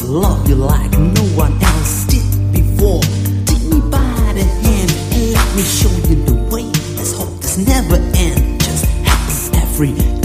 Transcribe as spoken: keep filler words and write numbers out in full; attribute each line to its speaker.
Speaker 1: love you like no one else did before. Take me by the hand and let me show you the way. Let's hope this never ends. Just happy every